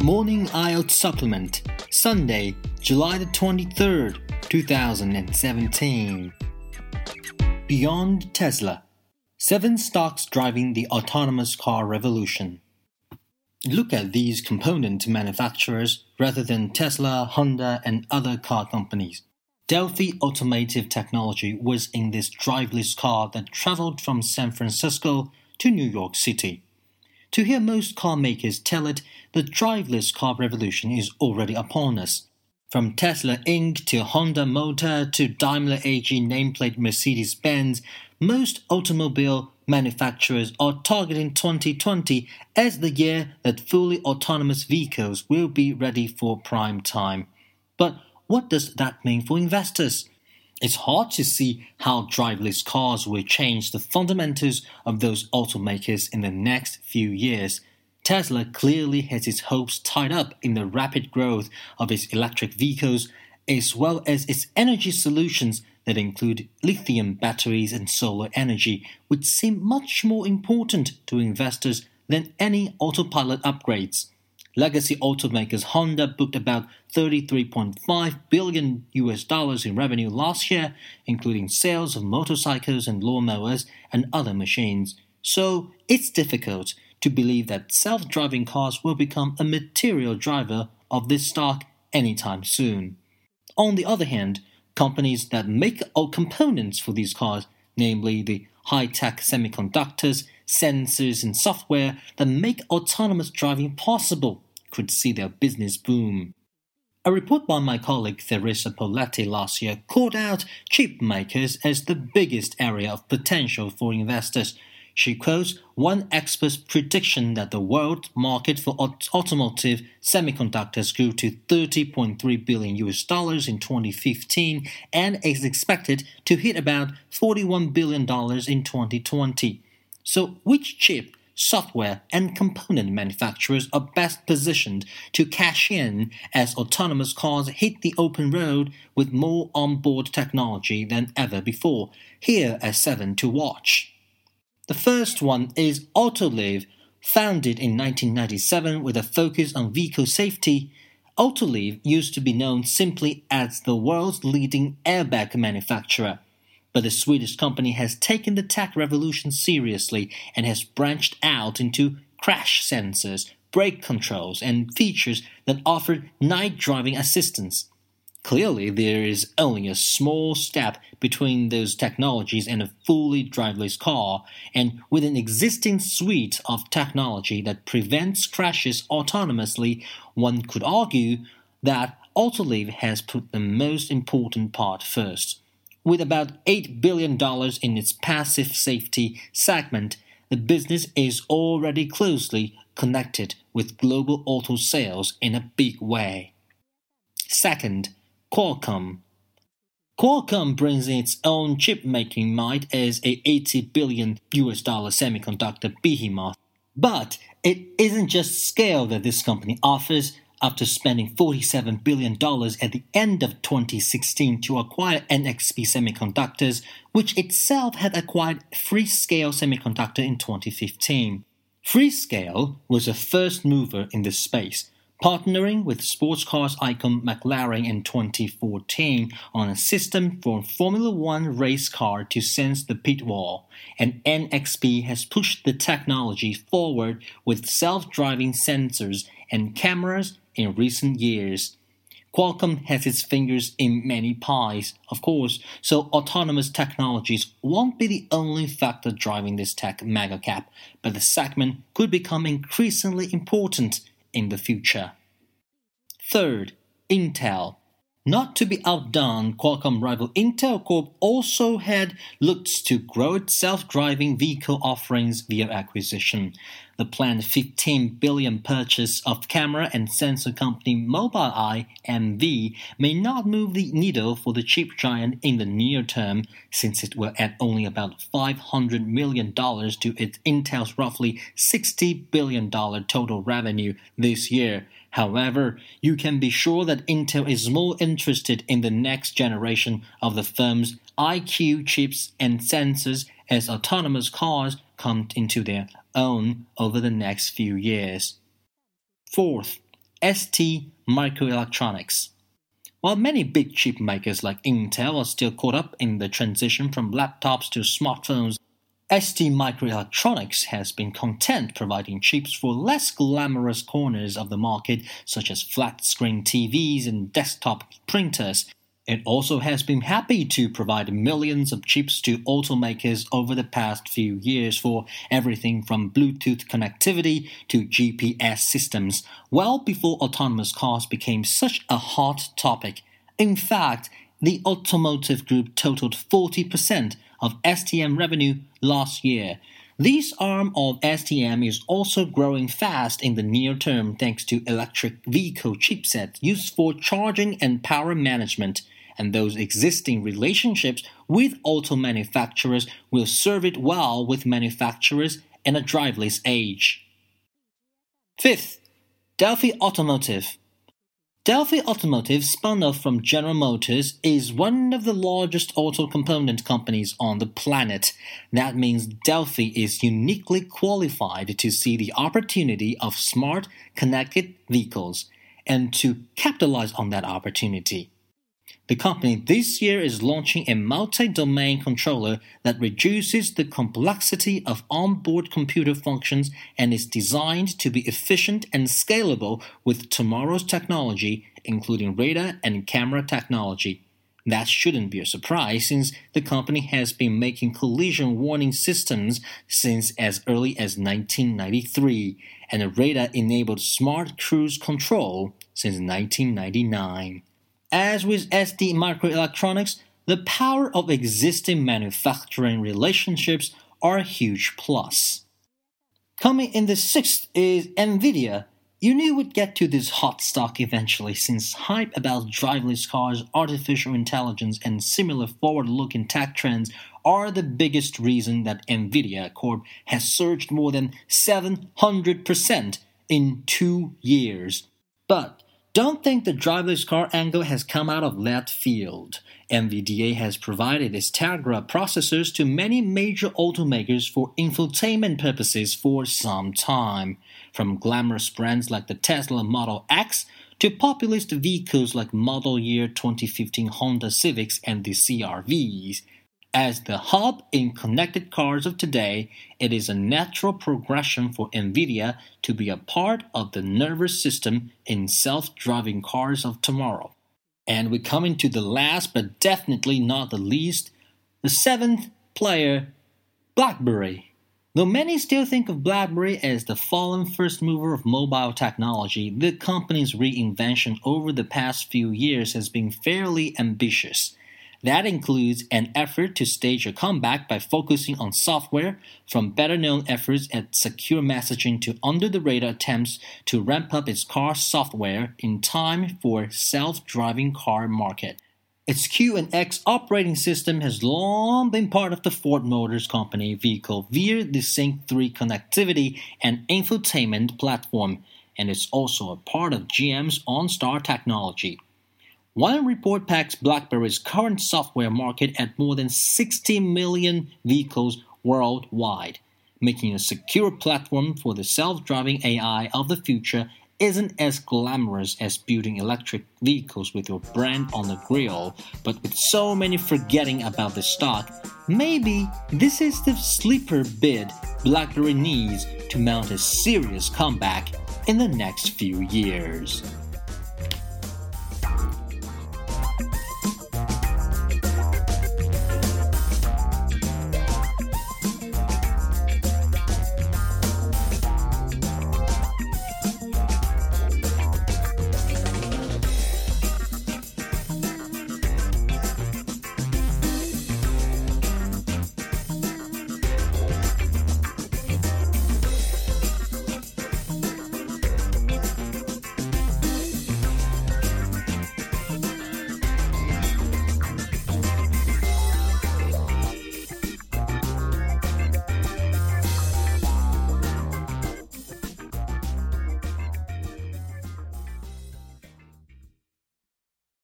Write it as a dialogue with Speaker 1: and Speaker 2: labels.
Speaker 1: Morning IELTS Supplement, Sunday, July the 23rd, 2017. Beyond Tesla, 7 stocks driving the autonomous car revolution. Look at these component manufacturers rather than Tesla, Honda, and other car companies. Delphi Automotive Technology was in this driverless car that traveled from San Francisco to New York City. To hear most car makers tell it, the driverless car revolution is already upon us. From Tesla Inc. to Honda Motor to Daimler AG nameplate Mercedes-Benz, most automobile manufacturers are targeting 2020 as the year that fully autonomous vehicles will be ready for prime time. But what does that mean for investors? It's hard to see how driverless cars will change the fundamentals of those automakers in the next few years. Tesla clearly has its hopes tied up in the rapid growth of its electric vehicles, as well as its energy solutions that include lithium batteries and solar energy, which seem much more important to investors than any autopilot upgrades. Legacy automakers Honda booked about $33.5 billion in revenue last year, including sales of motorcycles and lawnmowers and other machines. So it's difficult to believe that self-driving cars will become a material driver of this stock anytime soon. On the other hand, companies that make all components for these cars, namely the high-tech semiconductors, sensors, and software that make autonomous driving possible, could see their business boom. A report by my colleague Teresa Poletti last year called out chip makers as the biggest area of potential for investors. She quotes one expert's prediction that the world market for automotive semiconductors grew to $30.3 billion in 2015 and is expected to hit about $41 billion in 2020. So which chip, software, and component manufacturers are best positioned to cash in as autonomous cars hit the open road with more onboard technology than ever before? Here are 7 to watch. The first one is Autoliv. Founded in 1997 with a focus on vehicle safety, Autoliv used to be known simply as the world's leading airbag manufacturer. But the Swedish company has taken the tech revolution seriously and has branched out into crash sensors, brake controls, and features that offer night driving assistance. Clearly, there is only a small step between those technologies and a fully driverless car, and with an existing suite of technology that prevents crashes autonomously, one could argue that Autoliv has put the most important part first. With about $8 billion in its passive safety segment, the business is already closely connected with global auto sales in a big way. Second, Qualcomm. Qualcomm brings in its own chip-making might as a $80 billion semiconductor behemoth. But it isn't just scale that this company offers. After spending $47 billion at the end of 2016 to acquire NXP Semiconductors, which itself had acquired Freescale Semiconductor in 2015. Freescale was a first mover in this space, partnering with sports cars icon McLaren in 2014 on a system for a Formula One race car to sense the pit wall, and NXP has pushed the technology forward with self-driving sensors and cameras in recent years. Qualcomm has its fingers in many pies, of course, so autonomous technologies won't be the only factor driving this tech megacap, but the segment could become increasingly important in the future. Third, Intel. Not to be outdone, Qualcomm rival Intel Corp also had looked to grow its self-driving vehicle offerings via acquisition. The planned $15 billion purchase of camera and sensor company Mobileye MV may not move the needle for the chip giant in the near term, since it will add only about $500 million to its Intel's roughly $60 billion total revenue this year. However, you can be sure that Intel is more interested in the next generation of the firm's IQ chips and sensors as autonomous cars come into their own over the next few years. Fourth, ST Microelectronics. While many big chip makers like Intel are still caught up in the transition from laptops to smartphones, ST Microelectronics has been content providing chips for less glamorous corners of the market, such as flat-screen TVs and desktop printers. It also has been happy to provide millions of chips to automakers over the past few years for everything from Bluetooth connectivity to GPS systems, well before autonomous cars became such a hot topic. In fact, the automotive group totaled 40% of STM revenue last year. This arm of STM is also growing fast in the near term thanks to electric vehicle chipsets used for charging and power management, and those existing relationships with auto manufacturers will serve it well with manufacturers in a driverless age. Fifth, Delphi Automotive. Delphi Automotive, spun off from General Motors, is one of the largest auto component companies on the planet. That means Delphi is uniquely qualified to see the opportunity of smart, connected vehicles and to capitalize on that opportunity. The company this year is launching a multi-domain controller that reduces the complexity of onboard computer functions and is designed to be efficient and scalable with tomorrow's technology, including radar and camera technology. That shouldn't be a surprise since the company has been making collision warning systems since as early as 1993 and a radar-enabled smart cruise control since 1999. As with ST Microelectronics, the power of existing manufacturing relationships are a huge plus. Coming in the sixth is NVIDIA. You knew we'd get to this hot stock eventually since hype about driverless cars, artificial intelligence, and similar forward-looking tech trends are the biggest reason that NVIDIA Corp has surged more than 700% in 2 years. But don't think the driverless car angle has come out of left field. NVIDIA has provided its Tegra processors to many major automakers for infotainment purposes for some time, from glamorous brands like the Tesla Model X to populist vehicles like Model Year 2015 Honda Civics and the CR-Vs. As the hub in connected cars of today, it is a natural progression for NVIDIA to be a part of the nervous system in self-driving cars of tomorrow. And we come into the last but definitely not the least, the seventh player, BlackBerry. Though many still think of BlackBerry as the fallen first mover of mobile technology, the company's reinvention over the past few years has been fairly ambitious. That includes an effort to stage a comeback by focusing on software, from better-known efforts at secure messaging to under-the-radar attempts to ramp up its car software in time for self-driving car market. Its QNX operating system has long been part of the Ford Motor Company vehicle via the Sync 3 connectivity and infotainment platform, and is also a part of GM's OnStar technology. One report pegs BlackBerry's current software market at more than 60 million vehicles worldwide. Making a secure platform for the self-driving AI of the future isn't as glamorous as building electric vehicles with your brand on the grill, but with so many forgetting about the stock, maybe this is the sleeper bid BlackBerry needs to mount a serious comeback in the next few years.